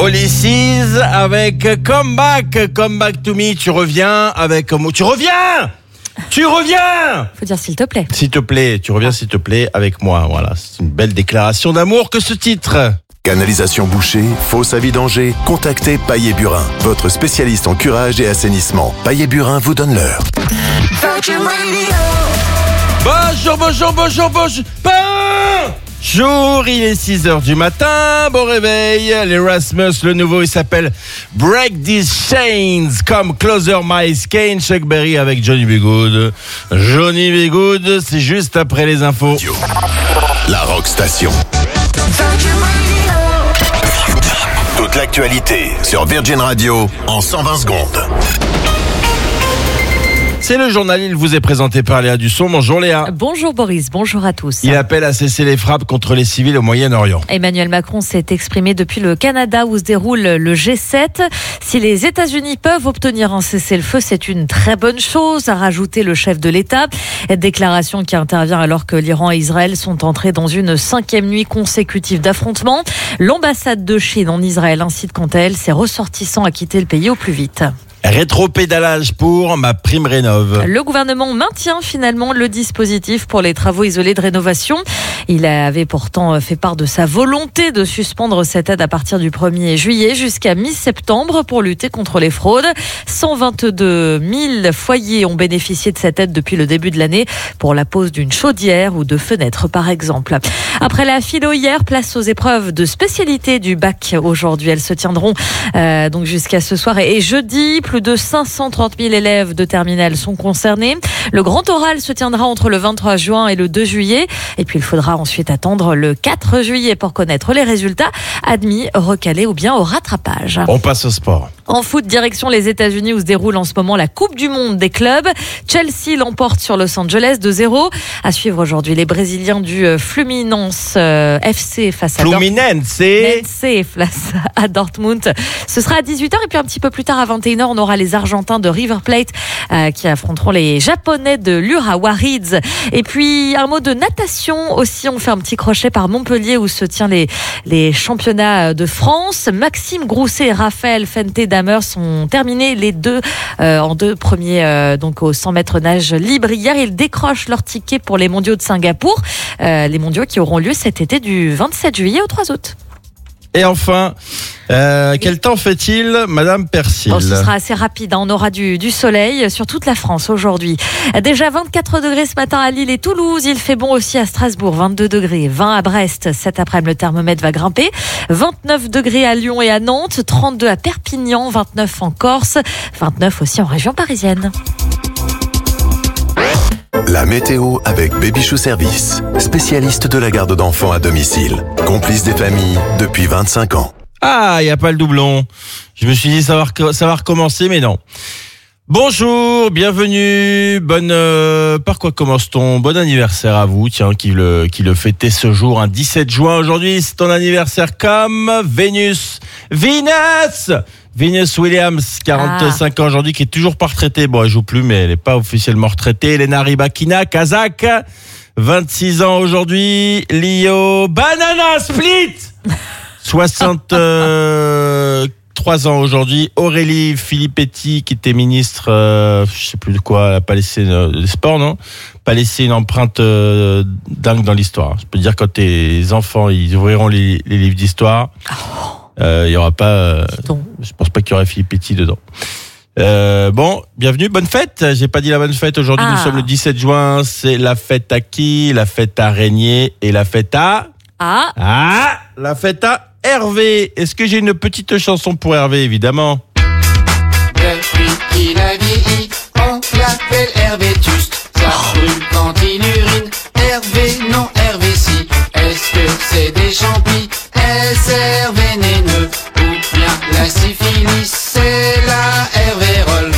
Olysses avec Come Back to Me. Tu reviens avec moi. Tu reviens. Faut dire s'il te plaît. S'il te plaît, tu reviens s'il te plaît avec moi. Voilà, c'est une belle déclaration d'amour que ce titre. Canalisation bouchée, fosse à vidanger, contactez Paillet Burin, votre spécialiste en curage et assainissement. Paillet Burin vous donne l'heure. Bonjour, il est 6h du matin, bon réveil, l'Erasmus, le nouveau, il s'appelle Break These Chains, Come Closer My Skin, Chuck Berry avec Johnny B. Good. Johnny B. Good, c'est juste après les infos. La Rock Station. Toute l'actualité sur Virgin Radio en 120 secondes. C'est le journal, il vous est présenté par Léa Dusson. Bonjour Léa. Bonjour Boris, bonjour à tous. Il appelle à cesser les frappes contre les civils au Moyen-Orient. Emmanuel Macron s'est exprimé depuis le Canada où se déroule le G7. Si les États-Unis peuvent obtenir un cessez-le-feu, c'est une très bonne chose, a rajouté le chef de l'État. Déclaration qui intervient alors que l'Iran et Israël sont entrés dans une 5e nuit consécutive d'affrontements. L'ambassade de Chine en Israël incite quant à elle ses ressortissants à quitter le pays au plus vite. Rétropédalage pour MaPrimeRénov'. Le gouvernement maintient finalement le dispositif pour les travaux isolés de rénovation. Il avait pourtant fait part de sa volonté de suspendre cette aide à partir du 1er juillet jusqu'à mi-septembre pour lutter contre les fraudes. 122 000 foyers ont bénéficié de cette aide depuis le début de l'année pour la pose d'une chaudière ou de fenêtres par exemple. Après la philo hier, place aux épreuves de spécialité du bac aujourd'hui. Elles se tiendront donc jusqu'à ce soir et jeudi. Plus de 530 000 élèves de terminale sont concernés. Le grand oral se tiendra entre le 23 juin et le 2 juillet. Et puis il faudra ensuite attendre le 4 juillet pour connaître les résultats, admis, recalés ou bien au rattrapage. On passe au sport. En foot, direction les États-Unis où se déroule en ce moment la Coupe du Monde des clubs. Chelsea l'emporte sur Los Angeles 2-0. À suivre aujourd'hui les Brésiliens du Fluminense FC face à Dortmund. Ce sera à 18h et puis un petit peu plus tard à 21h, on aura les Argentins de River Plate qui affronteront les Japonais de l'Urawa Reds. Et puis un mot de natation aussi, on fait un petit crochet par Montpellier où se tient les championnats de France. Maxime Grousset et Raphaël Fenté-Damer sont terminés les deux en deux premiers donc au 100 mètres nage libre. Hier, ils décrochent leur ticket pour les mondiaux de Singapour. Les mondiaux qui auront lieu cet été du 27 juillet au 3 août. Et enfin, quel temps fait-il, Madame Persil? Ce sera assez rapide. On aura du soleil sur toute la France aujourd'hui. Déjà 24 degrés ce matin à Lille et Toulouse. Il fait bon aussi à Strasbourg. 22 degrés. 20 à Brest. Cet après-midi, le thermomètre va grimper. 29 degrés à Lyon et à Nantes. 32 à Perpignan. 29 en Corse. 29 aussi en région parisienne. La météo avec Babychou Service, spécialiste de la garde d'enfants à domicile, complice des familles depuis 25 ans. Ah, il n'y a pas le doublon. Je me suis dit ça va recommencer, mais non. Bonjour, bienvenue, par quoi commence-t-on? Bon anniversaire à vous, tiens, qui le fêtez ce jour, 17 juin aujourd'hui, c'est ton anniversaire comme Venus Williams, 45 ans aujourd'hui, qui est toujours pas retraitée. Bon, elle joue plus, mais elle n'est pas officiellement retraitée. Elena Rybakina, kazakh, 26 ans aujourd'hui. Lio Banana Split, 63 ans aujourd'hui. Aurélie Filippetti, qui était ministre, je sais plus de quoi, elle n'a pas laissé des sports, non? Pas laissé une empreinte dingue dans l'histoire. Je peux dire, quand tes enfants, ils ouvriront les livres d'histoire, il y aura pas, je pense pas qu'il y aurait Filippetti dedans. Bon, bienvenue, bonne fête. J'ai pas dit la bonne fête aujourd'hui. Nous sommes le 17 juin. C'est la fête à qui? La fête à Régnier et la fête à la fête à Hervé. Est-ce que j'ai une petite chanson pour Hervé? Évidemment. Depuis qu'il a vieilli, on l'appelle Hervétus. Ça brûle quand il urine. Hervé non, Hervé si. Est-ce que c'est des champis? Est-ce Hervé vénéneux? Ou bien la syphilis? C'est la Hervérole.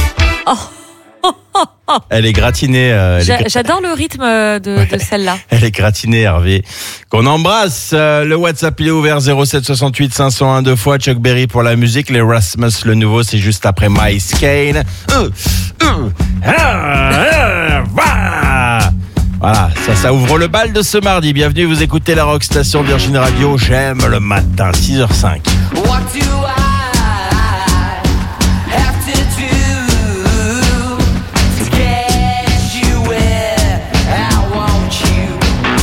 Elle est gratinée. J'adore le rythme de celle-là. Elle est gratinée, Hervé. Qu'on embrasse. Le WhatsApp, il est ouvert 07 68 501 2 fois. Chuck Berry pour la musique. L'Erasmus, le nouveau, c'est juste après My Skin. Voilà, ça ouvre le bal de ce mardi. Bienvenue, vous écoutez la Rock Station Virgin Radio. J'aime le matin, 6h05. What do I have to do to get you where I want you?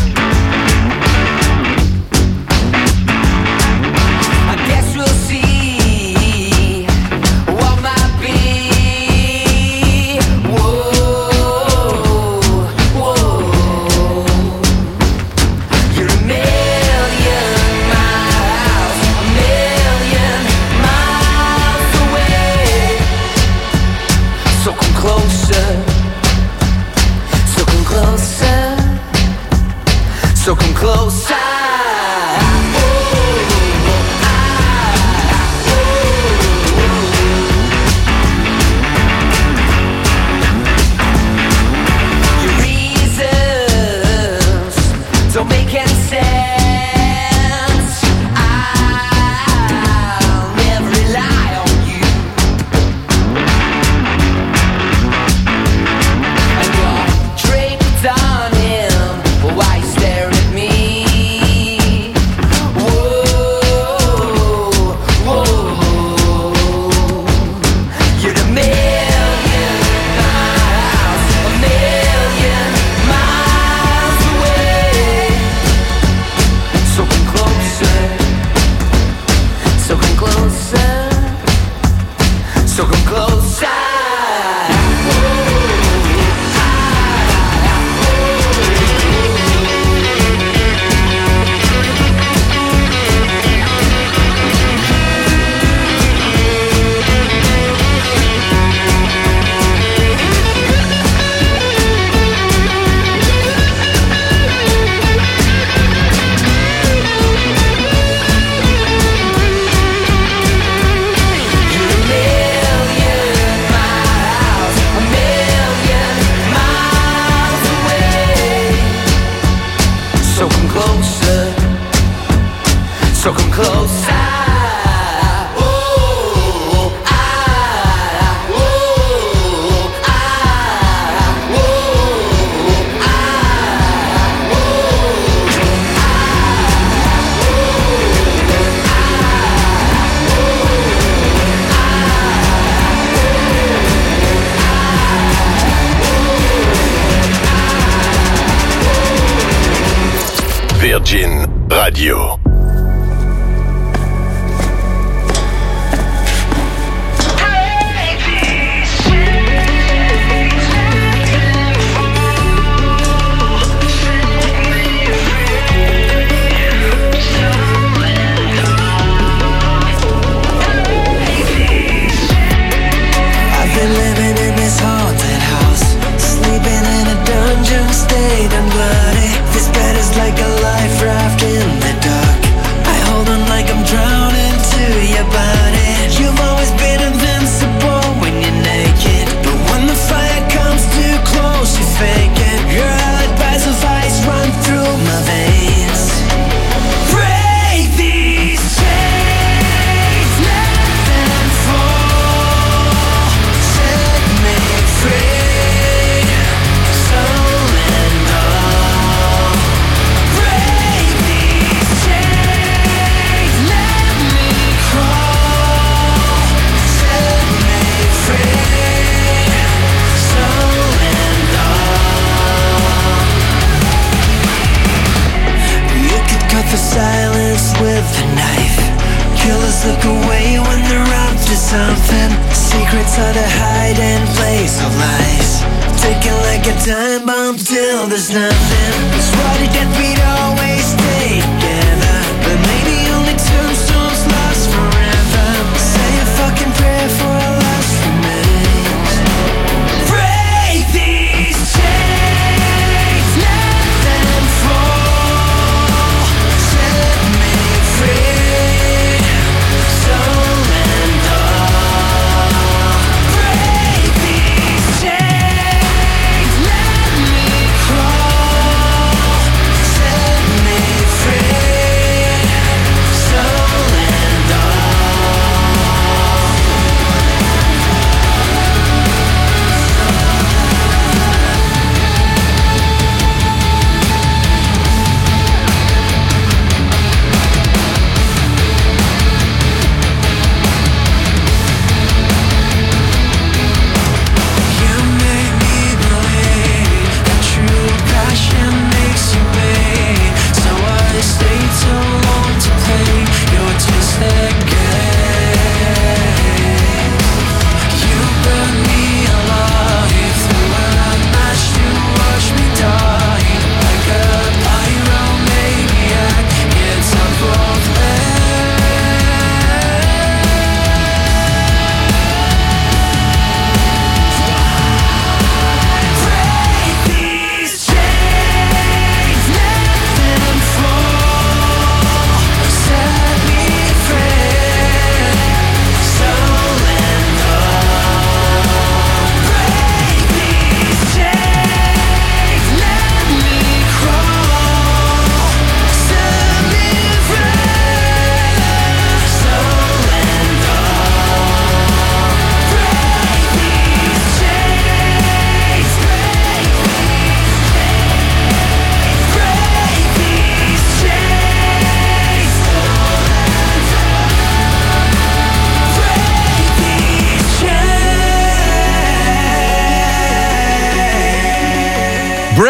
I guess we'll see what might be. Whoa, whoa. You're a million miles away. So come closer, so come closer, so come closer. Your reasons don't make any sense. I'll never rely on you. And you're draped on him while you stare at me. Whoa, whoa. You're a million miles away. So come closer, so come closer, so come closer. You're a million miles away. So come closer, so come closer. Oh, Virgin Radio. I've been living in this haunted house, sleeping in a dungeon state and bloody. This bed is like a life raft in the dark. I hold on like I'm drowning to your body. You've always been invincible when you're naked, but when the fire comes too close, you fake it. Your alibis of ice run through my veins. Break these chains, let them fall. Set me free, soul and all. Break these chains, let me crawl. Set me free, soul and all. You could cut the silence with a knife. Killers look away when they're up to something. Secrets are the hiding place of lies. Ticking like a time bomb till there's nothing. That's why the deadbeat always stay together, but maybe only tombstones last forever. Say a fucking prayer for our last remains. Break these chains, let them fall. Set me free, soul and all. Break these chains, let me crawl. Set me free.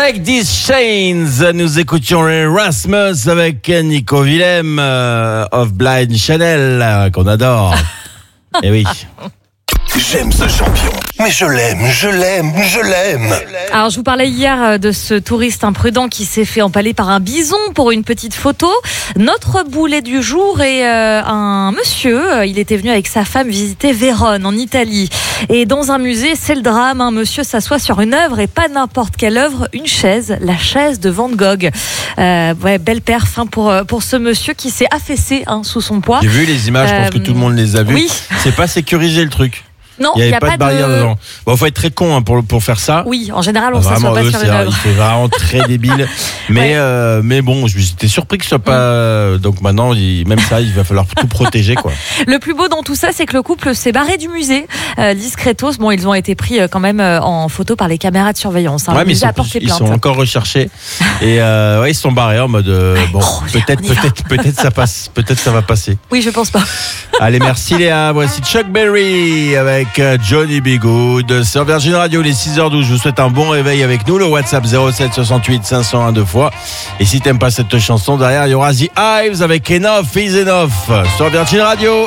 Break These Chains. Nous écoutions Erasmus avec Nico Willem of Blind Channel, qu'on adore. Eh oui. J'aime ce champion, mais je l'aime. Alors, je vous parlais hier de ce touriste imprudent qui s'est fait empaler par un bison pour une petite photo. Notre boulet du jour est un monsieur. Il était venu avec sa femme visiter Vérone, en Italie. Et dans un musée, c'est le drame. Un monsieur s'assoit sur une œuvre, et pas n'importe quelle œuvre, une chaise, la chaise de Van Gogh. Belle perf pour ce monsieur qui s'est affaissé sous son poids. J'ai vu les images, je pense que tout le monde les a vues. Oui. C'est pas sécurisé le truc. Non, il n'y avait pas de barrière dedans. Bon, faut être très con pour faire ça. Oui, en général, on s'assoit pas sur une œuvre. Il fait vraiment très débile. Mais, mais bon, j'étais surpris que ce soit pas. Donc maintenant, même ça, il va falloir tout protéger, quoi. Le plus beau dans tout ça, c'est que le couple s'est barré du musée. Discretos. Bon, ils ont été pris quand même en photo par les caméras de surveillance. Ouais, mais ils sont encore recherchés. Et ils se sont barrés en mode peut-être ça passe, peut-être ça va passer. Oui, je pense pas. Allez, merci Léa. Voici Chuck Berry avec Johnny B. Good sur Virgin Radio, les 6h12. Je vous souhaite un bon réveil avec nous. Le WhatsApp 07 68 501 2 fois. Et si t'aimes pas cette chanson, derrière il y aura The Hives avec Enough is Enough sur Virgin Radio.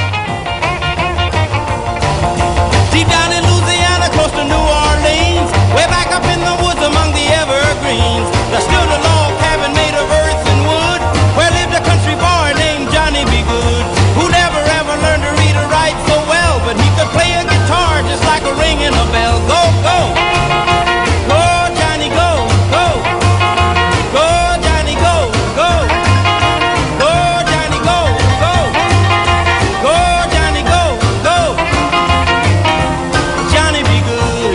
Deep down in Louisiana, close to New Orleans, way back up in the woods among the evergreens, there stood a log cabin made of earth and wood, where lived a country boy named Johnny B. Good, who never ever learned to read or write so well, but he could play a guitar just like a ringing a bell. Go, go! Go, Johnny, go, go! Go, Johnny, go, go! Go, Johnny, go, go! Go, Johnny, go, go! Johnny be good.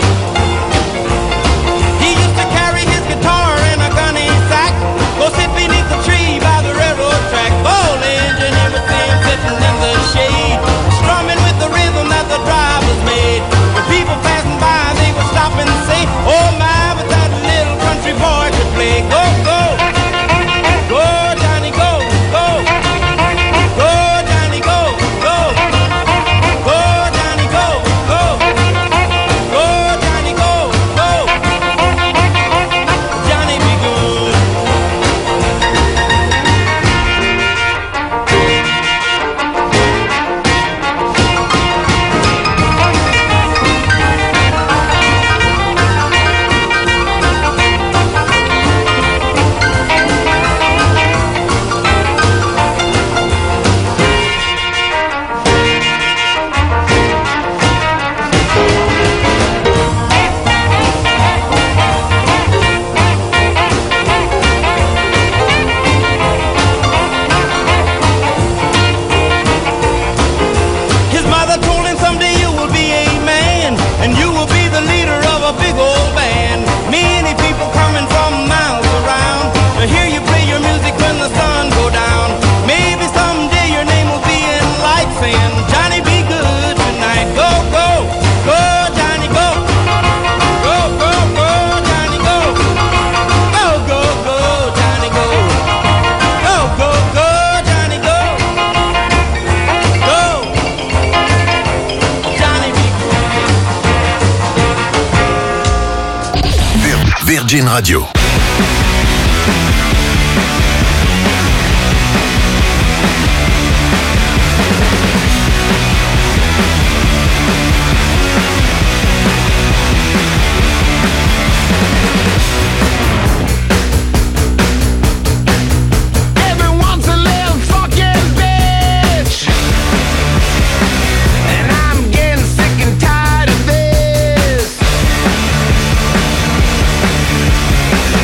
He used to carry his guitar in a gunny sack, go sit beneath the tree by the railroad track. Old engine, he would see him sitting in the shade, strumming with the rhythm that the drivers made. When people passing by, they would stop and say, oh my, but that little country boy could play. Go, go! Go, Johnny, go, go! Go, Johnny, go, go! Go, Johnny, go, go! Go, Johnny, go, go! Johnny be good. His mother told him someday you will be a man, and you will be the leader of a big old band. Many people coming from miles around to hear you play your music when the sun go down. Maybe someday your name will be in lights saying, Johnny be good tonight. Go, go, go, Johnny, go. Go, go, go, Johnny, go. Go, go, go, Johnny, go. Go, go, go, Johnny, go. Go. Johnny be good. Virgin Radio. Everyone's a little fucking bitch, and I'm getting sick and tired of this.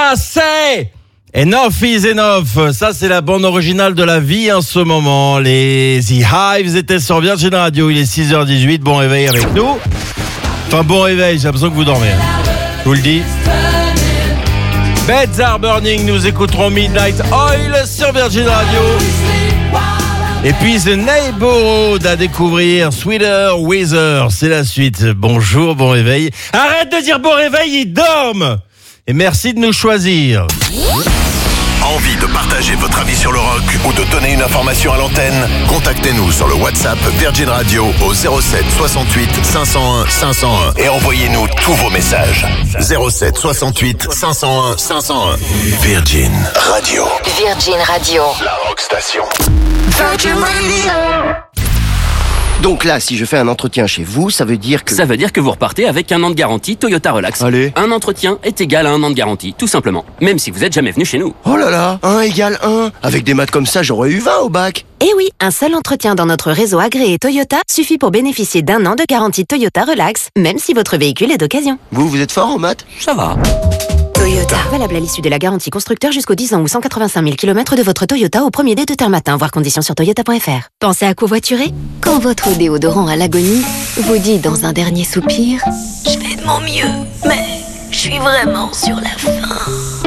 c'est Enough is Enough. Ça, c'est la bande originale de la vie en ce moment. Les The Hives étaient sur Virgin Radio. Il est 6h18. Bon réveil avec nous. Enfin, bon réveil, j'ai l'impression que vous dormez. Je vous le dis. Beds Are Burning, nous écouterons Midnight Oil sur Virgin Radio. Et puis The Neighborhood à découvrir, Sweeter Weather, c'est la suite. Bonjour, bon réveil. Arrête de dire bon réveil, ils dorment. Et merci de nous choisir. Envie de partager votre avis sur le rock ou de donner une information à l'antenne? Contactez-nous sur le WhatsApp Virgin Radio au 07 68 501 501 et envoyez-nous tous vos messages. 07 68 501 501. Virgin Radio. Virgin Radio. La rock station. Virgin Radio. Donc là, si je fais un entretien chez vous, ça veut dire que... Ça veut dire que vous repartez avec 1 an de garantie Toyota Relax. Allez. Un entretien est égal à 1 an de garantie, tout simplement. Même si vous êtes jamais venu chez nous. Oh là là, 1 égale 1. Avec des maths comme ça, j'aurais eu 20 au bac. Eh oui, un seul entretien dans notre réseau agréé Toyota suffit pour bénéficier d'1 an de garantie Toyota Relax, même si votre véhicule est d'occasion. Vous êtes fort en maths? Ça va. Toyota. Valable à l'issue de la garantie constructeur jusqu'aux 10 ans ou 185 000 km de votre Toyota au premier dès 2h matin, voir conditions sur toyota.fr. Pensez à covoiturer? Quand votre déodorant à l'agonie vous dit dans un dernier soupir « Je fais de mon mieux, mais je suis vraiment sur la fin ».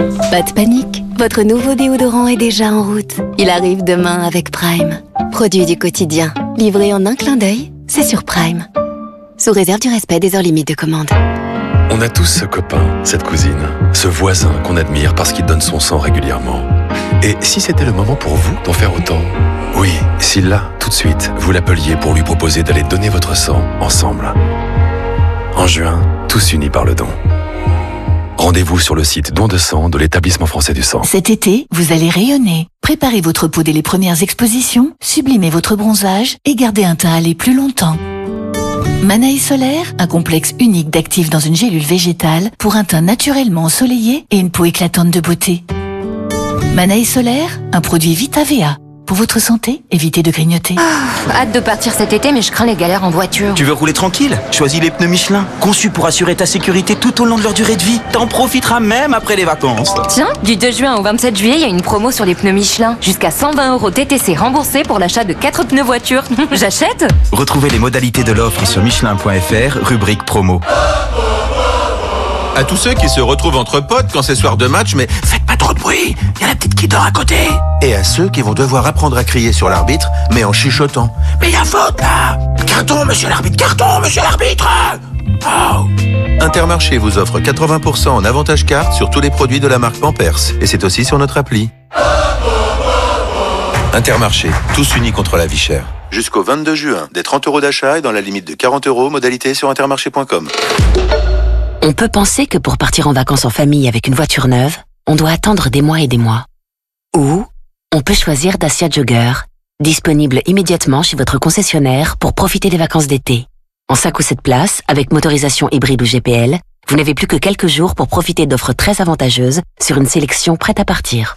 Pas de panique, votre nouveau déodorant est déjà en route. Il arrive demain avec Prime. Produit du quotidien, livré en un clin d'œil, c'est sur Prime. Sous réserve du respect des heures limites de commande. On a tous ce copain, cette cousine, ce voisin qu'on admire parce qu'il donne son sang régulièrement. Et si c'était le moment pour vous d'en faire autant? Oui, si là, tout de suite, vous l'appeliez pour lui proposer d'aller donner votre sang ensemble. En juin, tous unis par le don. Rendez-vous sur le site Don de sang de l'Établissement français du sang. Cet été, vous allez rayonner. Préparez votre peau dès les premières expositions, sublimez votre bronzage et gardez un teint allé plus longtemps. Manaï Solaire, un complexe unique d'actifs dans une gélule végétale pour un teint naturellement ensoleillé et une peau éclatante de beauté. Manaï Solaire, un produit VitaVA. Pour votre santé, évitez de grignoter. Hâte de partir cet été, mais je crains les galères en voiture. Tu veux rouler tranquille? Choisis les pneus Michelin, conçus pour assurer ta sécurité tout au long de leur durée de vie. T'en profiteras même après les vacances. Tiens, du 2 juin au 27 juillet, il y a une promo sur les pneus Michelin. Jusqu'à 120 € TTC remboursés pour l'achat de 4 pneus voiture. J'achète? Retrouvez les modalités de l'offre sur Michelin.fr, rubrique promo. À tous ceux qui se retrouvent entre potes quand c'est soir de match, mais faites pas trop de bruit, il y a la petite qui dort à côté. Et à ceux qui vont devoir apprendre à crier sur l'arbitre, mais en chuchotant. Mais y a faute là! Carton, monsieur l'arbitre, carton, monsieur l'arbitre! Oh. Intermarché vous offre 80% en avantage carte sur tous les produits de la marque Pampers. Et c'est aussi sur notre appli. Intermarché, tous unis contre la vie chère. Jusqu'au 22 juin, des 30 € d'achat et dans la limite de 40 €, modalité sur intermarché.com. On peut penser que pour partir en vacances en famille avec une voiture neuve, on doit attendre des mois et des mois. Ou on peut choisir Dacia Jogger, disponible immédiatement chez votre concessionnaire pour profiter des vacances d'été. En 5 ou 7 places, avec motorisation hybride ou GPL, vous n'avez plus que quelques jours pour profiter d'offres très avantageuses sur une sélection prête à partir.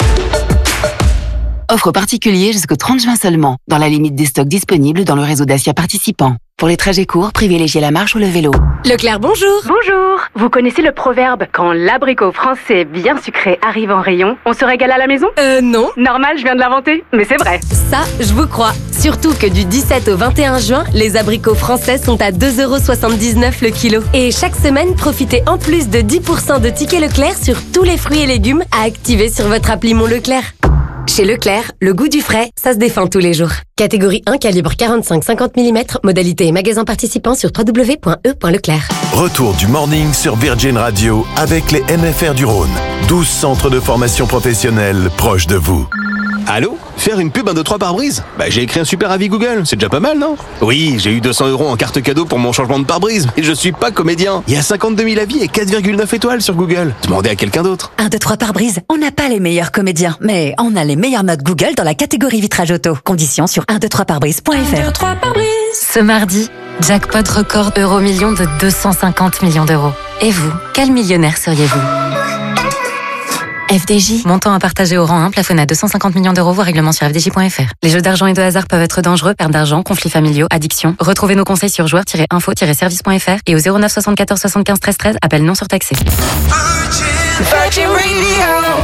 Offre particulier jusqu'au 30 juin seulement, dans la limite des stocks disponibles dans le réseau Dacia participant. Pour les trajets courts, privilégiez la marche ou le vélo. Leclerc, bonjour. Bonjour. Vous connaissez le proverbe « Quand l'abricot français bien sucré arrive en rayon, on se régale à la maison » Non. Normal, je viens de l'inventer, mais c'est vrai. Ça, je vous crois. Surtout que du 17 au 21 juin, les abricots français sont à 2,79 € le kilo. Et chaque semaine, profitez en plus de 10% de tickets Leclerc sur tous les fruits et légumes à activer sur votre appli Mon Leclerc. Chez Leclerc, le goût du frais, ça se défend tous les jours. Catégorie 1, calibre 45-50 mm, modalité et magasin participant sur www.e.leclerc. Retour du morning sur Virgin Radio avec les MFR du Rhône. 12 centres de formation professionnelle proches de vous. Allô? Faire une pub 1, 2, 3 pare-brise? J'ai écrit un super avis Google, c'est déjà pas mal, non? Oui, j'ai eu 200 € en carte cadeau pour mon changement de pare-brise, mais je suis pas comédien. Il y a 52 000 avis et 4,9 étoiles sur Google. Demandez à quelqu'un d'autre. 1, 2, 3 pare-brise, on n'a pas les meilleurs comédiens, mais on a les meilleures notes Google dans la catégorie vitrage auto. Conditions sur 123pare-brise.fr. 1, 2, 3 pare-brise. Ce mardi, jackpot record euro-million de 250 millions d'euros. Et vous, quel millionnaire seriez-vous? FDJ. Montant à partager au rang 1, plafonné à 250 millions d'euros, voire règlement sur fdj.fr. Les jeux d'argent et de hasard peuvent être dangereux, perte d'argent, conflits familiaux, addiction. Retrouvez nos conseils sur joueurs-info-service.fr et au 09 74 75 13 13, appel non surtaxé. Virgin Radio.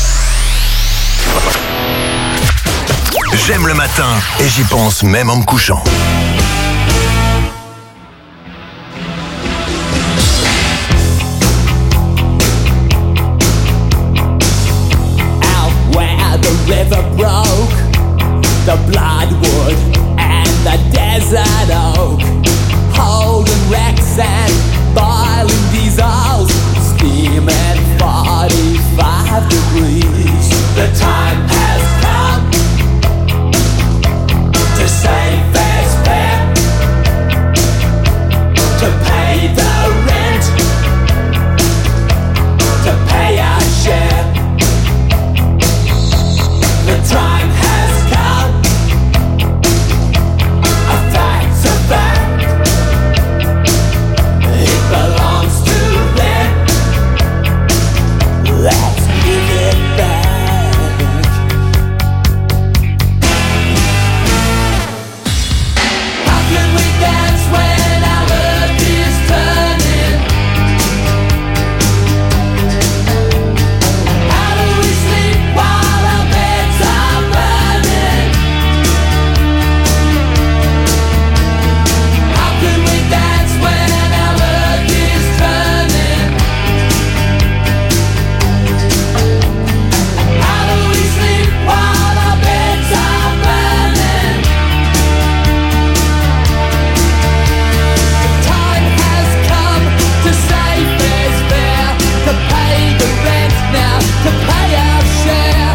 J'aime le matin et j'y pense même en me couchant. The river broke, the bloodwood and the desert oak, holding wrecks and boiling diesels, steaming 45 degrees. The time has come to save this fare, to pay the rent, to pay our share. The time has come. A fact's a fact. It belongs to them. Let's give it back. How can we dance when our earth is turning? How do we sleep while our beds are burning? How can we dance when our earth is turning? How do we sleep while our beds are burning? The time has come to save this fare, to pay the rent now, to pay our share.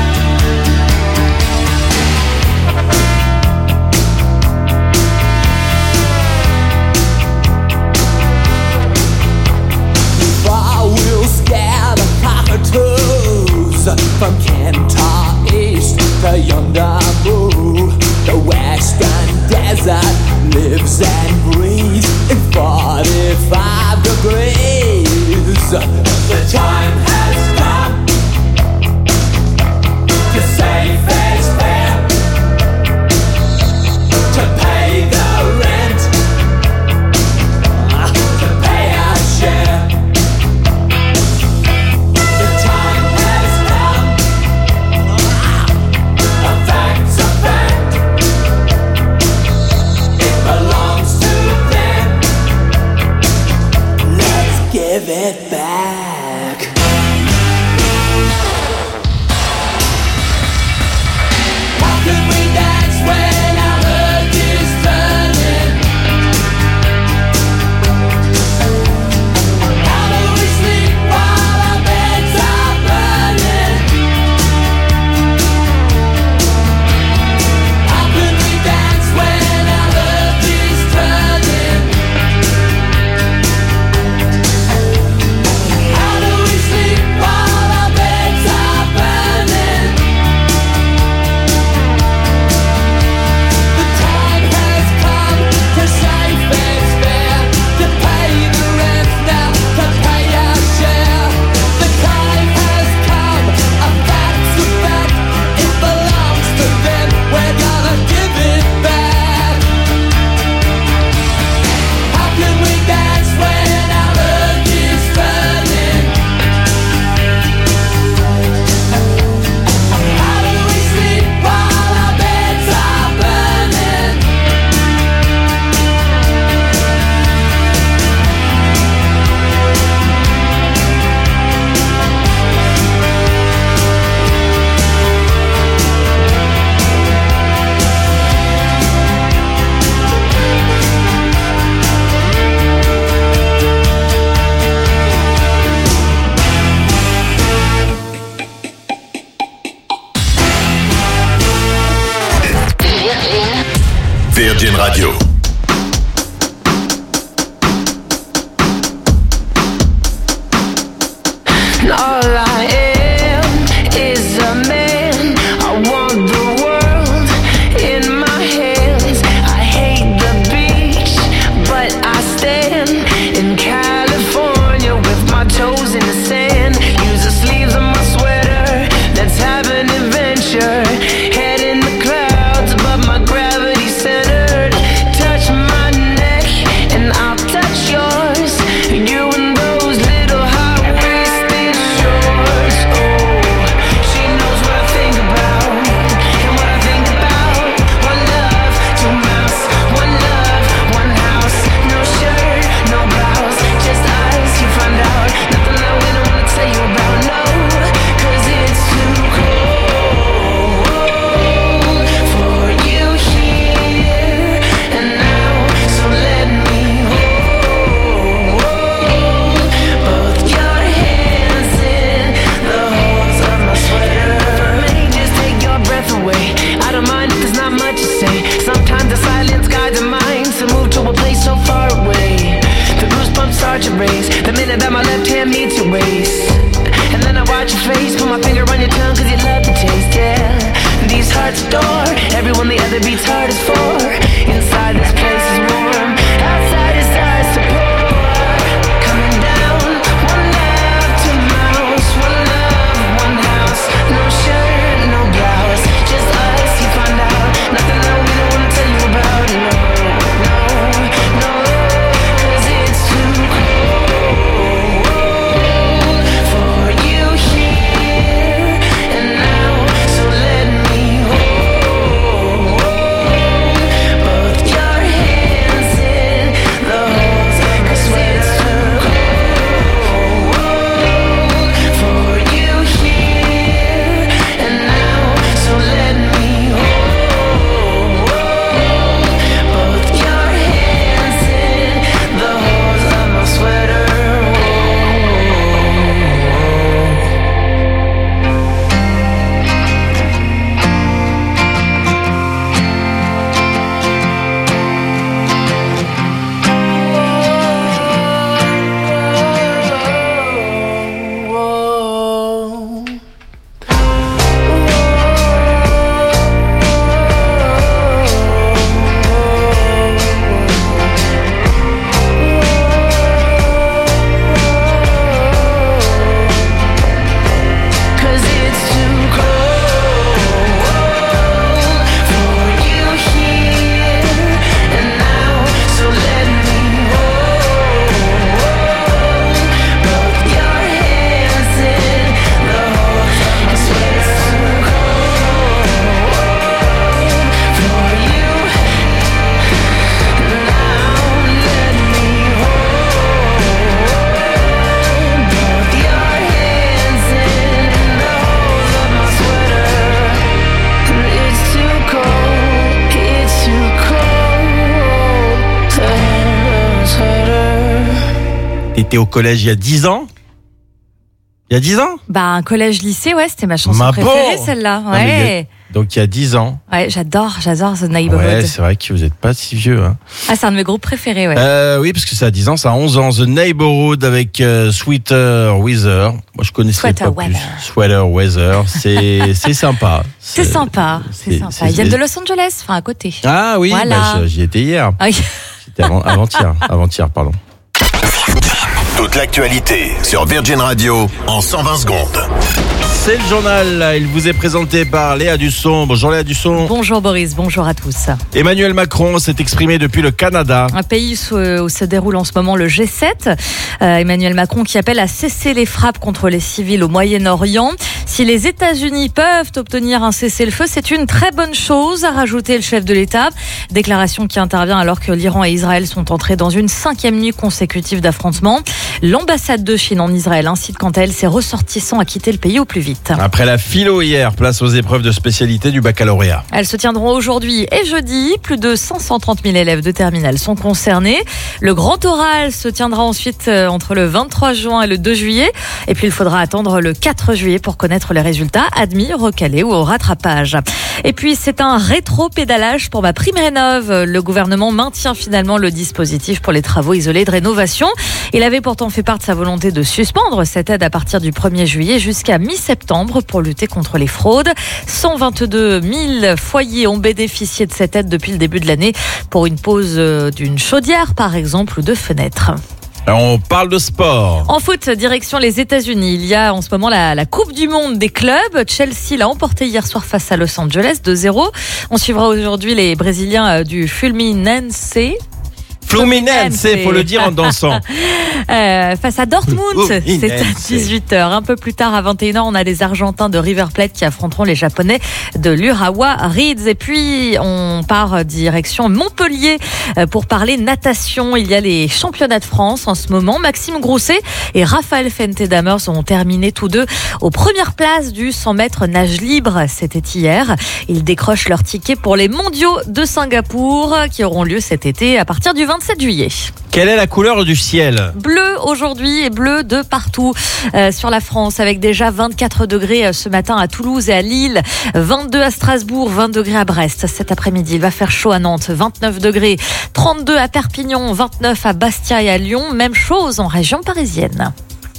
I will scare the cockatoos from Kentar East to yonder move. The western desert lives and breathes in 45 degrees. The time has come to save this fare, to pay the rent, to pay our share. The time has come. A fact's a fact. It belongs to them. Let's give it back. How can we dance when our earth is turning? How do we sleep while our beds are burning? How can we dance when our earth is turning? How do we sleep while our beds are burning? The time has come to save this fare, to pay the rent now, to pay our share. The time has come, a fact's a fact. It belongs to them, we're gonna give it back. How can we dance when our earth is burning? How do we sleep while our beds are burning? Virgin Radio. All I am is a man. I want the world in my hands. I hate the beach, but I stand in California with my toes in the sand. Use the sleeves of my sweater T'étais au collège il y a 10 ans? Il y a 10 ans? Bah, un collège-lycée, ouais, c'était ma chanson Ma préférée, pauvre. celle-là. Non, mais Ouais. Donc il y a 10 ans. Ouais, j'adore The Neighborhood. Ouais, c'est vrai que vous n'êtes pas si vieux. Hein. Ah, c'est un de mes groupes préférés, ouais. Oui, parce que ça a 10 ans, ça a 11 ans. The Neighborhood avec Sweater Weather. Moi, je connaissais Sweater pas plus. Weather. Sweater Weather. C'est sympa. C'est sympa, c'est sympa. Ils viennent de Los Angeles, enfin à côté. Ah oui, Voilà. bah, j'y étais hier. Ah oui. C'était avant-hier, pardon. Toute l'actualité sur Virgin Radio en 120 secondes. C'est le journal, il vous est présenté par Léa Dusson. Bonjour Léa Dusson. Bonjour Boris, bonjour à tous. Emmanuel Macron s'est exprimé depuis le Canada. Un pays où se déroule en ce moment le G7. Emmanuel Macron qui appelle à cesser les frappes contre les civils au Moyen-Orient. Si les États-Unis peuvent obtenir un cessez-le-feu, c'est une très bonne chose, a rajouté le chef de l'État. Déclaration qui intervient alors que l'Iran et Israël sont entrés dans une 5e nuit consécutive d'affrontements. L'ambassade de Chine en Israël incite quant à elle ses ressortissants à quitter le pays au plus vite. Après la philo hier, place aux épreuves de spécialité du baccalauréat. Elles se tiendront aujourd'hui et jeudi. Plus de 530 000 élèves de terminale sont concernés. Le grand oral se tiendra ensuite entre le 23 juin et le 2 juillet. Et puis il faudra attendre le 4 juillet pour connaître les résultats admis, recalés ou au rattrapage. Et puis c'est un rétro-pédalage pour ma prime rénov'. Le gouvernement maintient finalement le dispositif pour les travaux isolés de rénovation. Il avait pourtant fait part de sa volonté de suspendre cette aide à partir du 1er juillet jusqu'à mi-septembre pour lutter contre les fraudes. 122 000 foyers ont bénéficié de cette aide depuis le début de l'année pour une pose d'une chaudière par exemple ou de fenêtres. Alors on parle de sport. En foot, direction les États-Unis. Il y a en ce moment la Coupe du Monde des clubs. Chelsea l'a emporté hier soir face à Los Angeles 2-0. On suivra aujourd'hui les Brésiliens du Fluminense. Fluminense, faut le dire en dansant. Face à Dortmund, c'est à 18h. Un peu plus tard, à 21h, on a les Argentins de River Plate qui affronteront les Japonais de l'Urawa Reeds. Et puis, on part direction Montpellier pour parler natation. Il y a les championnats de France en ce moment. Maxime Grousset et Raphaël Fente-Damers ont terminé tous deux aux premières places du 100 mètres nage libre. C'était hier. Ils décrochent leur ticket pour les mondiaux de Singapour qui auront lieu cet été à partir du 27 juillet. Quelle est la couleur du ciel? Bleu aujourd'hui et bleu de partout sur la France avec déjà 24 degrés ce matin à Toulouse et à Lille, 22 à Strasbourg, 20 degrés à Brest. Cet après-midi, il va faire chaud à Nantes, 29 degrés, 32 à Perpignan, 29 à Bastia et à Lyon. Même chose en région parisienne.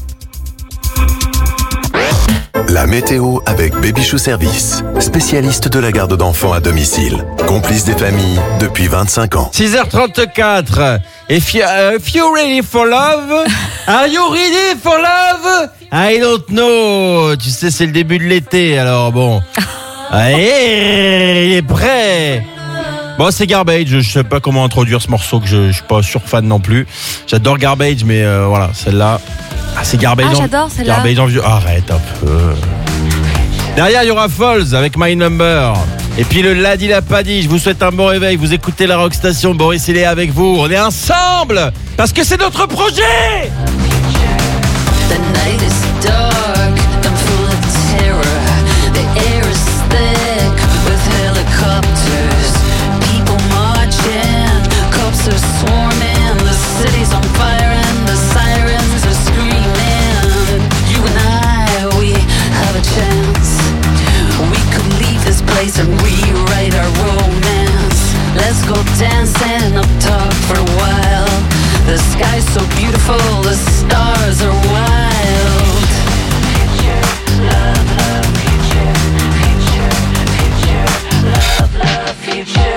La météo avec Baby Chou Service, spécialiste de la garde d'enfants à domicile, complice des familles depuis 25 ans. 6h34. If you ready for love? Are you ready for love? I don't know. Tu sais, c'est le début de l'été, alors bon. Allez, il est prêt. Bon, c'est Garbage. Je sais pas comment introduire ce morceau que je suis pas surfan non plus. J'adore Garbage, mais voilà, celle-là. Ah, c'est Garbage. Ah, j'adore celle-là. Garbage en vieux. Arrête un peu. Derrière, il y aura Falls avec My Number. Et puis le Ladi l'a pas dit. Je vous souhaite un bon réveil. Vous écoutez la Rock Station. Boris, il est avec vous. On est ensemble parce que c'est notre projet. The night is dark, I'm full of terror. The air is thick with helicopters. People marching, cops are swarming. The city's on fire and the sirens are screaming. You and I, we have a chance. We could leave this place and rewrite our romance. Let's go dancing up top for a while. The sky's so beautiful, the stars are wild. Love, love, future, future, future. Love, love, future.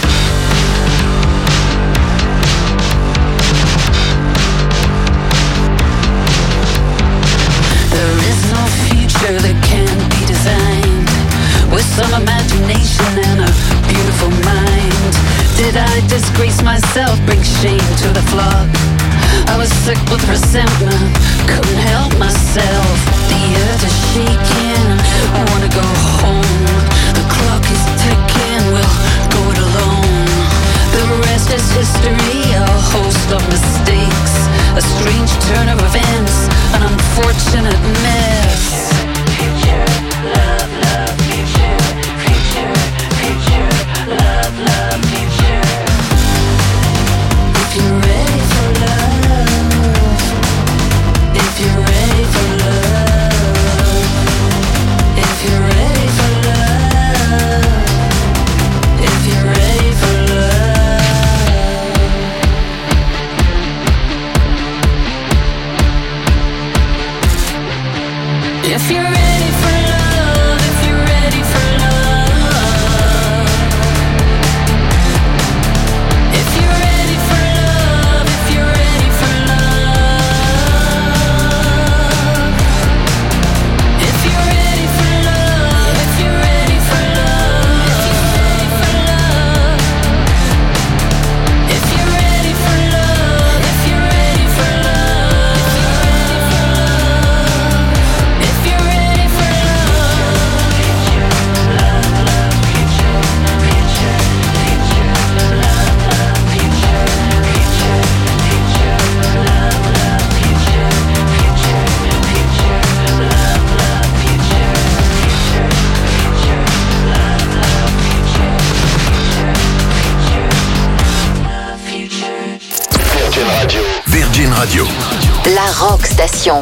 There is no future that can be designed with some imagination and a beautiful mind. Did I disgrace myself, bring shame to the flock? I was sick with resentment, couldn't help myself. The earth is shaking, I wanna go home. The clock is ticking, we'll go it alone. The rest is history, a host of mistakes, a strange turn of events, an unfortunate mess. Future, love, love, future, future, future, love, love, future. If you're ready for love, Radio. La Rock Station.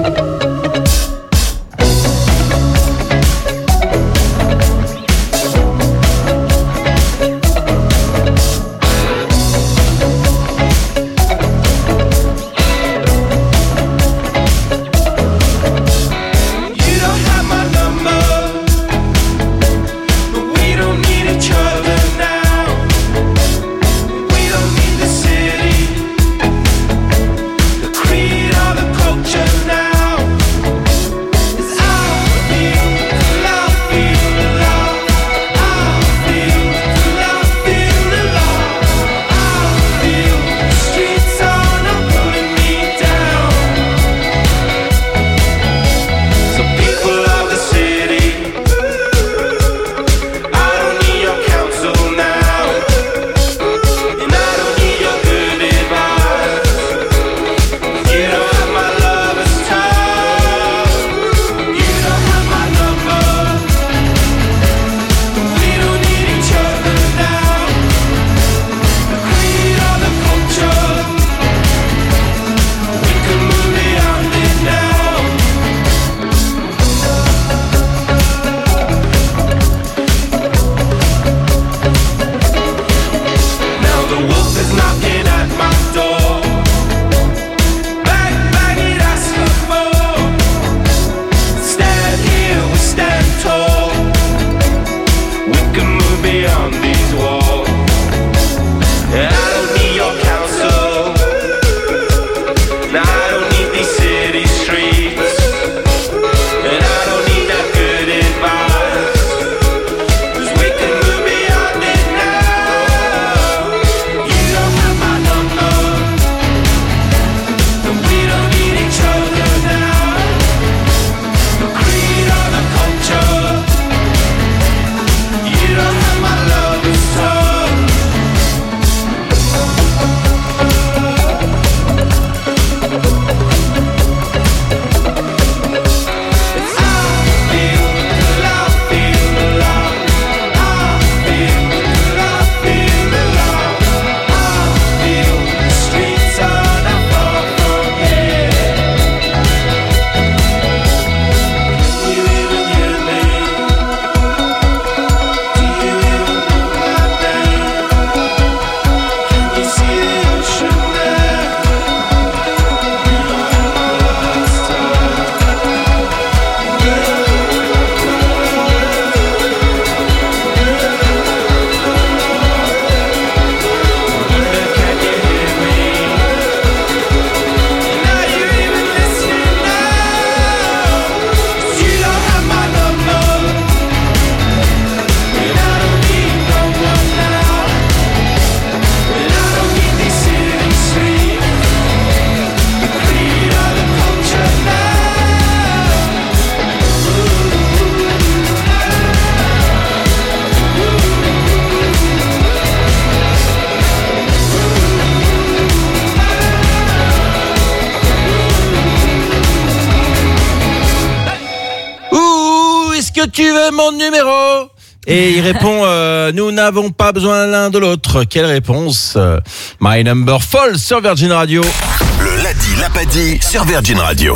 Tu veux mon numéro? Et il répond nous n'avons pas besoin l'un de l'autre. Quelle réponse? My Number Fall sur Virgin Radio. Le Ladi Lapadi sur Virgin Radio.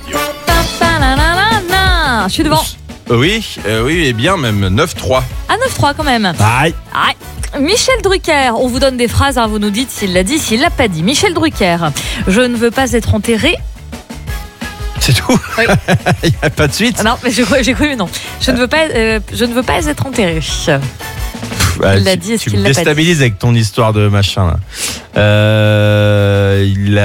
Je suis devant. Oui, et bien même 9-3. À 9-3 quand même. Aïe. Michel Drucker, on vous donne des phrases, vous nous dites s'il l'a dit, s'il l'a pas dit. Michel Drucker, je ne veux pas être enterré. C'est tout. Oui. Il n'y a pas de suite. Non, mais j'ai cru non. Je ne veux pas être enterré. Il l'a dit, est-ce qu'il l'a pas dit? Tu me déstabilises avec ton histoire de machin là. Il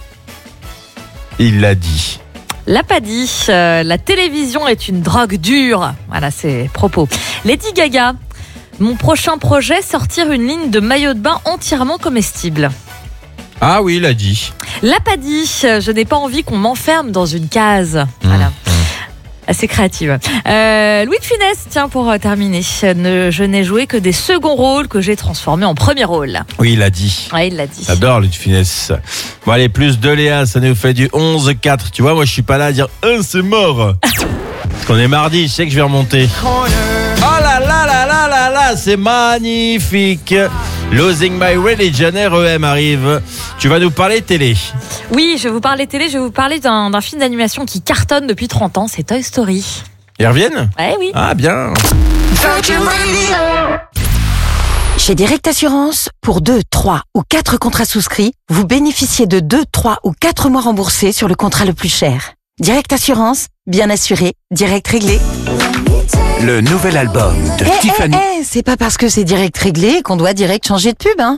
l'a dit. L'a pas dit. La télévision est une drogue dure. Voilà, c'est propos. Lady Gaga, mon prochain projet, sortir une ligne de maillots de bain entièrement comestibles. Ah oui, il a dit. L'a pas dit. Je n'ai pas envie qu'on m'enferme dans une case. Voilà. Assez créative. Louis de Funès, tiens, pour terminer. Je n'ai joué que des seconds rôles que j'ai transformés en premier rôle. Oui, il l'a dit. Ouais, il l'a dit. J'adore Louis de Funès. Bon, allez, plus de Léa, ça nous fait du 11-4. Tu vois, moi, je suis pas là à dire c'est mort. Parce qu'on est mardi, je sais que je vais remonter. Oh là là là là là là, c'est magnifique. Losing My Religion, REM arrive. Tu vas nous parler télé. Oui, je vais vous parler télé, je vais vous parler d'un film d'animation qui cartonne depuis 30 ans, c'est Toy Story. Ils reviennent ? Ouais, oui. Ah, bien. Chez Direct Assurance, pour 2, 3 ou 4 contrats souscrits, vous bénéficiez de 2, 3 ou 4 mois remboursés sur le contrat le plus cher. Direct Assurance, bien assuré, direct réglé. Le nouvel album de Tiffany. C'est pas parce que c'est direct réglé qu'on doit direct changer de pub, hein.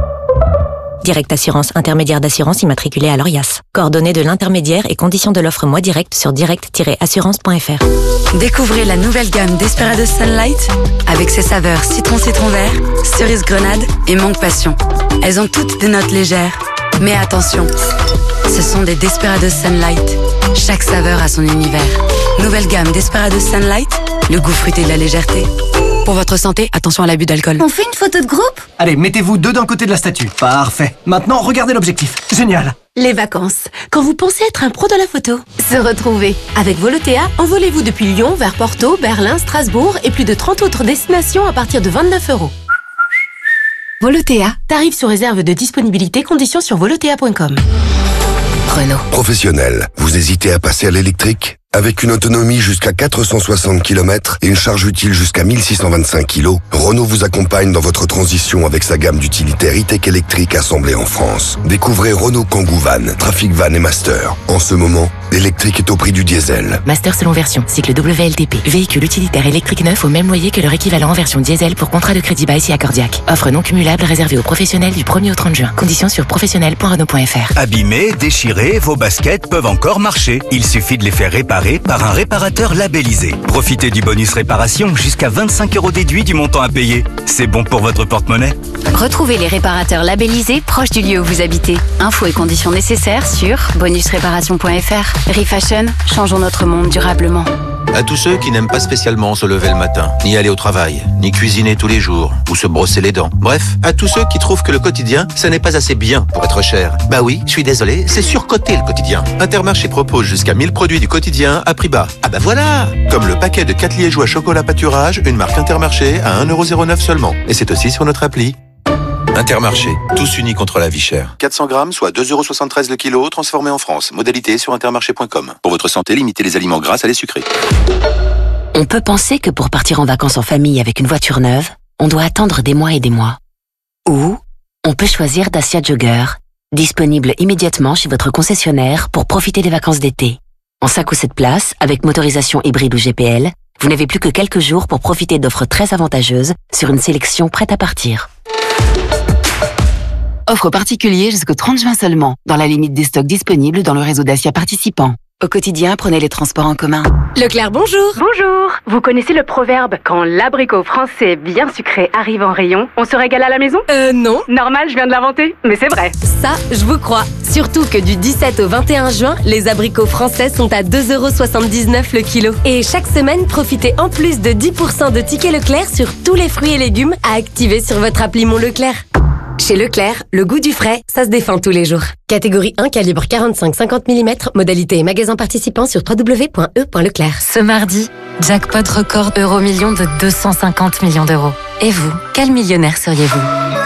Direct Assurance, intermédiaire d'assurance immatriculé à l'ORIAS. Coordonnées de l'intermédiaire et conditions de l'offre Moi Direct sur direct-assurance.fr. Découvrez la nouvelle gamme Desperados Sunlight avec ses saveurs citron vert, cerise grenade et mangue passion. Elles ont toutes des notes légères. Mais attention, ce sont des Desperados Sunlight. Chaque saveur a son univers. Nouvelle gamme Desperados Sunlight, le goût fruité de la légèreté. Pour votre santé, attention à l'abus d'alcool. On fait une photo de groupe ? Allez, mettez-vous 2 d'un côté de la statue. Parfait. Maintenant, regardez l'objectif. Génial. Les vacances. Quand vous pensez être un pro de la photo. Se retrouver. Avec Volotea, envolez-vous depuis Lyon vers Porto, Berlin, Strasbourg et plus de 30 autres destinations à partir de 29 €. Volotea. Tarif sous réserve de disponibilité, conditions sur volotea.com. Renault. Professionnel, vous hésitez à passer à l'électrique ? Avec une autonomie jusqu'à 460 km et une charge utile jusqu'à 1625 kg, Renault vous accompagne dans votre transition avec sa gamme d'utilitaires e-tech électriques assemblés en France. Découvrez Renault Kangoo Van, Trafic Van et Master. En ce moment, l'électrique est au prix du diesel. Master selon version, cycle WLTP. Véhicule utilitaire électrique neuf au même loyer que leur équivalent en version diesel pour contrat de crédit bail si accordiaque. Offre non cumulable réservée aux professionnels du 1er au 30 juin. Conditions sur professionnel.renault.fr. Abîmés, déchirés, vos baskets peuvent encore marcher. Il suffit de les faire réparer par un réparateur labellisé. Profitez du bonus réparation jusqu'à 25 € déduit du montant à payer. C'est bon pour votre porte-monnaie. Retrouvez les réparateurs labellisés proches du lieu où vous habitez. Infos et conditions nécessaires sur bonusréparation.fr. Refashion, changeons notre monde durablement. À tous ceux qui n'aiment pas spécialement se lever le matin, ni aller au travail, ni cuisiner tous les jours, ou se brosser les dents. Bref, à tous ceux qui trouvent que le quotidien, ça n'est pas assez bien pour être cher. Bah oui, je suis désolé, c'est surcoté le quotidien. Intermarché propose jusqu'à 1000 produits du quotidien à prix bas. Ah bah voilà! Comme le paquet de 4 liégeois chocolat pâturage, une marque Intermarché à 1,09 € seulement. Et c'est aussi sur notre appli. Intermarché, tous unis contre la vie chère. 400 grammes, soit 2,73 € le kilo, transformé en France. Modalité sur intermarché.com. Pour votre santé, limitez les aliments gras à les sucrés. On peut penser que pour partir en vacances en famille avec une voiture neuve, on doit attendre des mois et des mois. Ou on peut choisir Dacia Jogger, disponible immédiatement chez votre concessionnaire pour profiter des vacances d'été. En 5 ou 7 places, avec motorisation hybride ou GPL, vous n'avez plus que quelques jours pour profiter d'offres très avantageuses sur une sélection prête à partir. Offre particulier jusqu'au 30 juin seulement, dans la limite des stocks disponibles dans le réseau Dacia participant. Au quotidien, prenez les transports en commun. Leclerc, bonjour. Bonjour. Vous connaissez le proverbe « Quand l'abricot français bien sucré arrive en rayon, on se régale à la maison » Non. Normal, je viens de l'inventer, mais c'est vrai. Ça, je vous crois. Surtout que du 17 au 21 juin, les abricots français sont à 2,79 € le kilo. Et chaque semaine, profitez en plus de 10% de tickets Leclerc sur tous les fruits et légumes à activer sur votre appli Mon Leclerc. Chez Leclerc, le goût du frais, ça se défend tous les jours. Catégorie 1, calibre 45-50 mm, modalité et magasin participant sur www.e.leclerc. Ce mardi, jackpot record euro-million de 250 millions d'euros. Et vous, quel millionnaire seriez-vous ?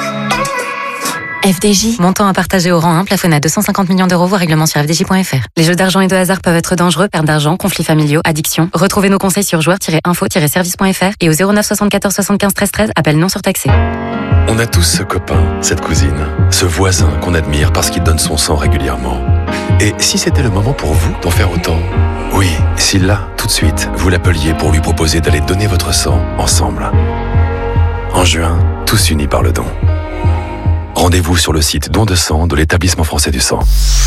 FDJ. Montant à partager au rang 1, plafonné à 250 millions d'euros, voire règlement sur fdj.fr. Les jeux d'argent et de hasard peuvent être dangereux, perte d'argent, conflits familiaux, addiction. Retrouvez nos conseils sur joueurs-info-service.fr et au 09 74 75 13 13, appel non surtaxé. On a tous ce copain, cette cousine, ce voisin qu'on admire parce qu'il donne son sang régulièrement. Et si c'était le moment pour vous d'en faire autant ? Oui, si là, tout de suite, vous l'appeliez pour lui proposer d'aller donner votre sang ensemble. En juin, tous unis par le don. Rendez-vous sur le site Don de sang de l'Établissement français du sang.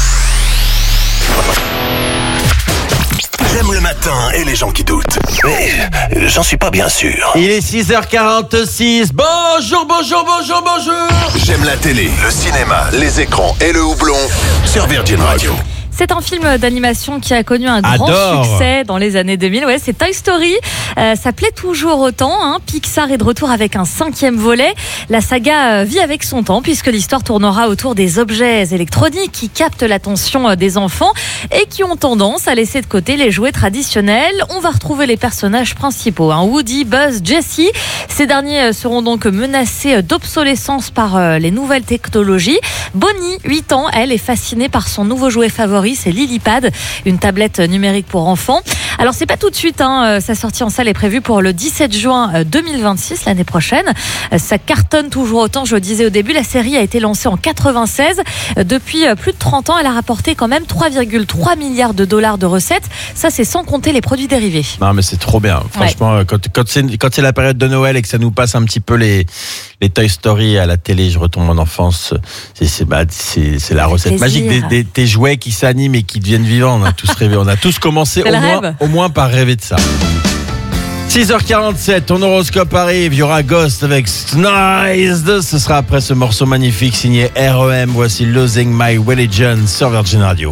J'aime le matin et les gens qui doutent. Mais j'en suis pas bien sûr. Il est 6h46. Bonjour. J'aime la télé, le cinéma, les écrans et le houblon sur Virgin Radio. C'est un film d'animation qui a connu un grand succès dans les années 2000. Ouais, c'est Toy Story. Ça plaît toujours autant. Hein. Pixar est de retour avec un 5e volet. La saga vit avec son temps puisque l'histoire tournera autour des objets électroniques qui captent l'attention des enfants et qui ont tendance à laisser de côté les jouets traditionnels. On va retrouver les personnages principaux. Hein. Woody, Buzz, Jessie. Ces derniers seront donc menacés d'obsolescence par les nouvelles technologies. Bonnie, 8 ans, elle est fascinée par son nouveau jouet favori, c'est Lilypad, une tablette numérique pour enfants. Alors c'est pas tout de suite, hein, sa sortie en salle est prévue pour le 17 juin 2026, l'année prochaine. Ça cartonne toujours autant, je le disais au début, la série a été lancée en 96. Depuis plus de 30 ans, elle a rapporté quand même 3,3 milliards de dollars de recettes. Ça c'est sans compter les produits dérivés. Non mais c'est trop bien, franchement, quand c'est la période de Noël et que ça nous passe un petit peu les Toy Story à la télé, je retombe en enfance, c'est la recette magique des jouets qui s'animent et qui deviennent vivants. On a tous rêvé, on a tous commencé au moins par rêver de ça. 6h47, ton horoscope arrive, il y aura Ghost avec Sneezed, ce sera après ce morceau magnifique signé R.E.M. Voici Losing My Religion sur Virgin Radio.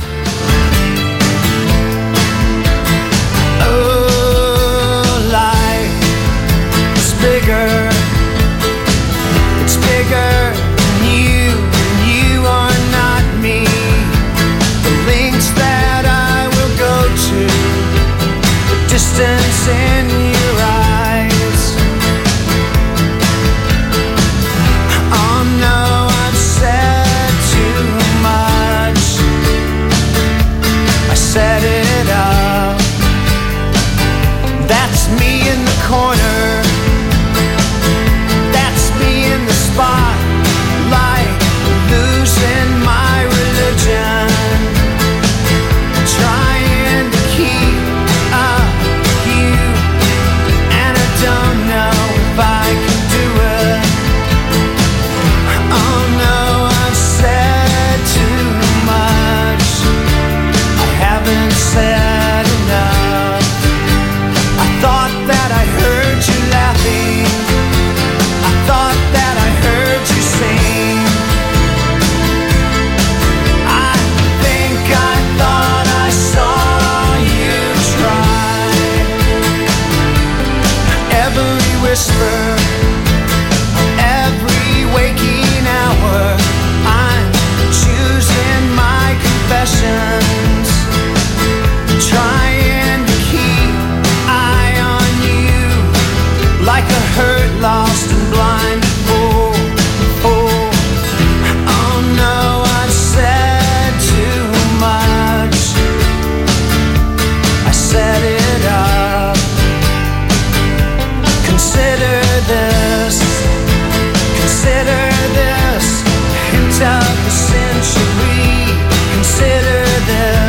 Distance in your eyes. Oh no, I've said too much. I set it up. That's me in the corner. That's me in the spotlight, losing my religion. Trying to keep up. Don't know if I can do it. Oh no, I've said too much. I haven't said enough. I thought that I heard you laughing. I thought that I heard you sing. I think I thought I saw you try. Every whisper, every waking hour, I'm choosing my confessions, trying to keep eye on you, like a hurt, lost and blind fool. Oh no, I've said too much. I set it up. Consider this hint of the century. Consider this.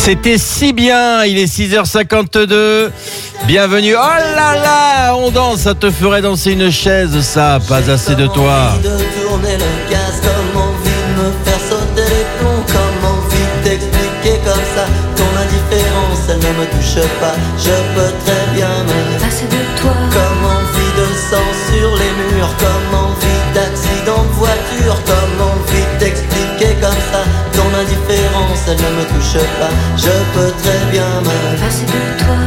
C'était si bien, il est 6h52. Bienvenue. Oh là là, on danse, ça te ferait danser une chaise, ça, pas assez de toi. De tourner le gaz, comme envie de me faire sauter les plombs, comme envie d'expliquer comme ça ton indifférence, elle ne me touche pas. Je peux très bien me passer de toi. Comme envie de sang sur les murs, comme envie d'accident de voiture, comme envie d'expliquer comme ça ton indifférence, elle ne me touche pas. Je peux très bien me passer de toi.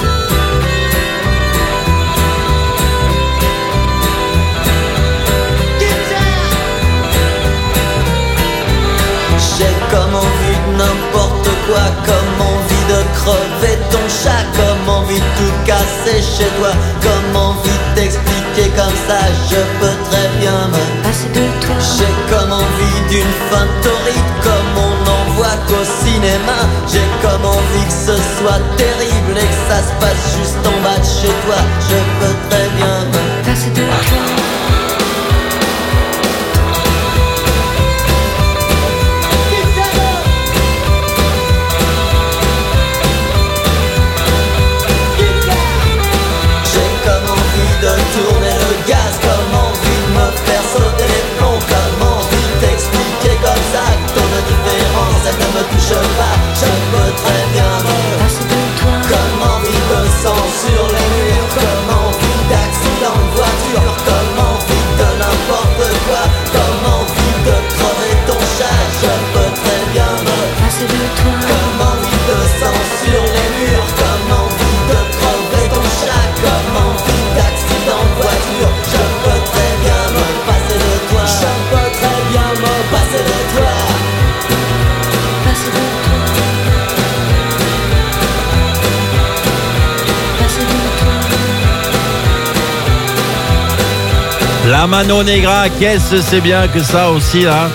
J'ai comme envie de n'importe quoi, comme envie de crever ton chat, comme envie de tout casser chez toi, comme envie de t'expliquer comme ça, je peux très bien me passer de toi. J'ai comme envie d'une fin torride, comme on n'en voit qu'au cinéma. J'ai comme envie que ce soit terrible et que ça se passe juste en bas de chez toi. Je peux très bien me passer de toi. Elle ne me touche pas, je peux très bien me passer de toi. Comme envie de sang sur les murs, comme envie d'accident de voiture, comme envie de n'importe quoi, comme envie de crever ton chat, je peux très bien me passer de toi. Comme envie de sang sur les murs, comme envie de crever ton chat, comme envie d'accident de voiture, je peux très bien me passer de toi. Je peux très bien me passer de toi. La Mano Negra, qu'est-ce que c'est bien que ça aussi là.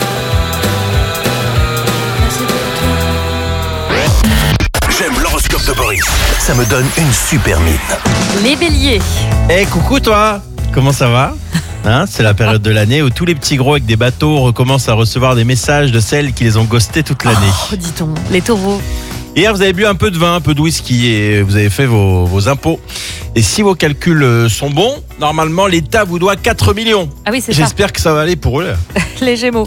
J'aime l'horoscope de Boris. Ça me donne une super mine. Les béliers. Eh coucou toi, comment ça va hein, c'est la période de l'année où tous les petits gros avec des bateaux recommencent à recevoir des messages de celles qui les ont ghostés toute l'année. Oh, dit-on, les taureaux. Hier, vous avez bu un peu de vin, un peu de whisky et vous avez fait vos impôts. Et si vos calculs sont bons, normalement, l'État vous doit 4 millions. Ah oui, c'est ça. J'espère que ça va aller pour eux. Les Gémeaux.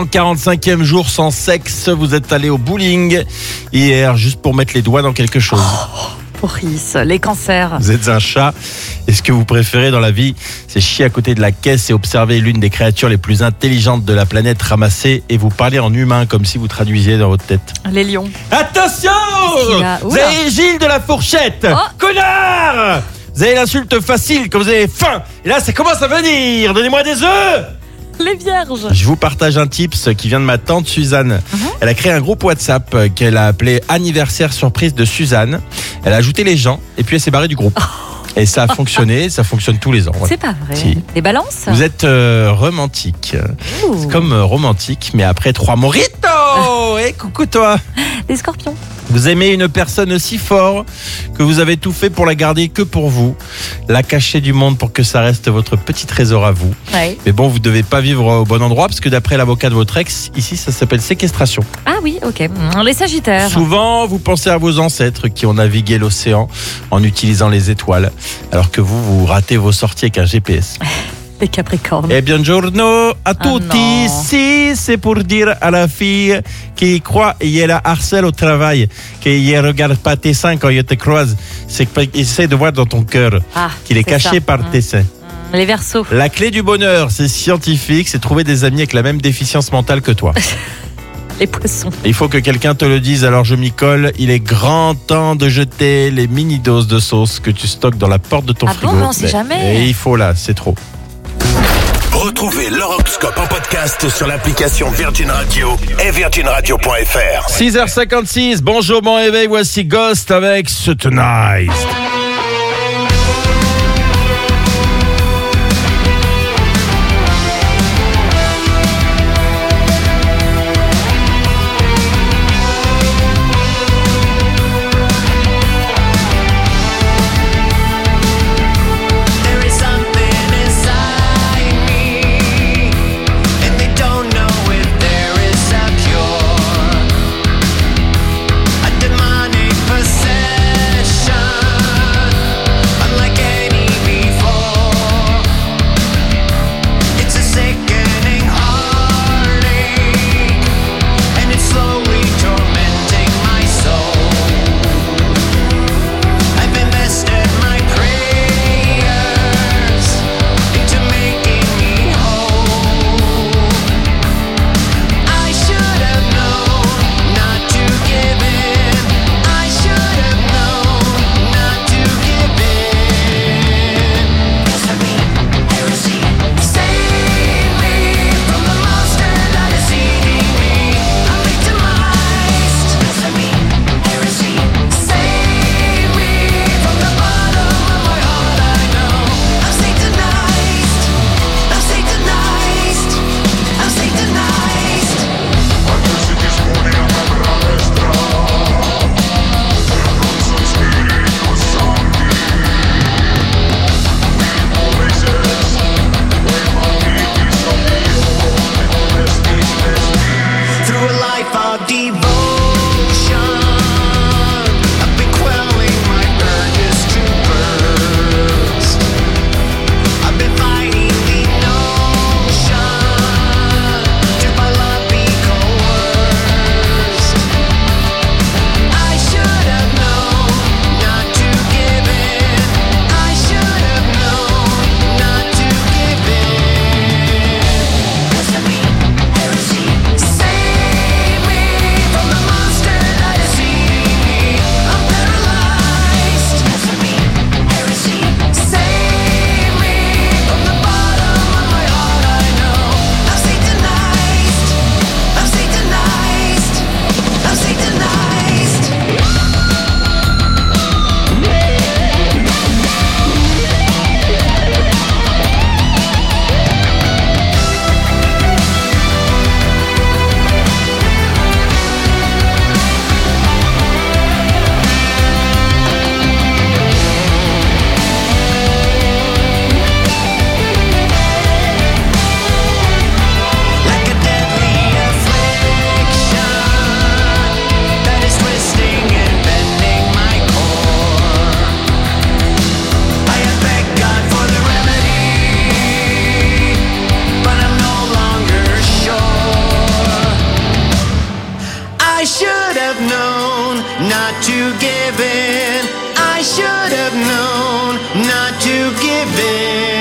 345e jour sans sexe, vous êtes allé au bowling hier, juste pour mettre les doigts dans quelque chose. Maurice, les cancers. Vous êtes un chat. Et ce que vous préférez dans la vie, c'est chier à côté de la caisse et observer l'une des créatures les plus intelligentes de la planète ramasser et vous parler en humain comme si vous traduisiez dans votre tête. Les lions. Attention! Vous avez Gilles de la fourchette. Connard! Vous avez l'insulte facile quand vous avez faim. Et là, ça commence à venir. Donnez-moi des œufs! Les vierges. Je vous partage un tips qui vient de ma tante Suzanne. Elle a créé un groupe WhatsApp qu'elle a appelé Anniversaire surprise de Suzanne. Elle a ajouté les gens et puis elle s'est barrée du groupe. Et ça a fonctionné, ça fonctionne tous les ans. Ouais. C'est pas vrai. Si. Des balances. Vous êtes romantique. C'est comme romantique, mais après 3 mojitos. Et coucou toi. Des scorpions. Vous aimez une personne si fort que vous avez tout fait pour la garder que pour vous, la cacher du monde pour que ça reste votre petit trésor à vous. Ouais. Mais bon, vous ne devez pas vivre au bon endroit parce que d'après l'avocat de votre ex, ici ça s'appelle séquestration. Ah oui, ok. Les sagittaires. Souvent, vous pensez à vos ancêtres qui ont navigué l'océan en utilisant les étoiles, alors que vous ratez vos sorties avec un GPS. Les capricornes. Eh bien, buongiorno a tutti. Si, c'est pour dire à la fille qui croit et elle la harcèle au travail, qu'il ne regarde pas tes seins quand il te croise, c'est qu'il essaie de voir dans ton cœur qu'il est caché ça. par tes seins. Les Verseaux. La clé du bonheur, c'est scientifique, c'est trouver des amis avec la même déficience mentale que toi. Les Poissons. Il faut que quelqu'un te le dise, alors je m'y colle. Il est grand temps de jeter les mini-doses de sauce que tu stockes dans la porte de ton frigo. Ah bon, on sait jamais. Et il faut là, c'est trop. Retrouvez l'horoscope en podcast sur l'application Virgin Radio et virginradio.fr. 6h56, bonjour, bon réveil, voici Ghost avec Tonight. I of devotion. I've been quelling my urges to burst. I've been fighting the notion to by love be coerced. I should have known not to give in. I should have known not to give in. Blasphemy, heresy, save me from the monster that I see. I'm paralyzed. Blasphemy, heresy, save me from the bottom of my heart. I know I'm Satanized. I'm Satanized. I'm Satanized. Like a deadly affliction that is twisting and bending my core. I have begged God for the remedy, but I'm no longer sure. I should have known not to give in. I should have known not to give in.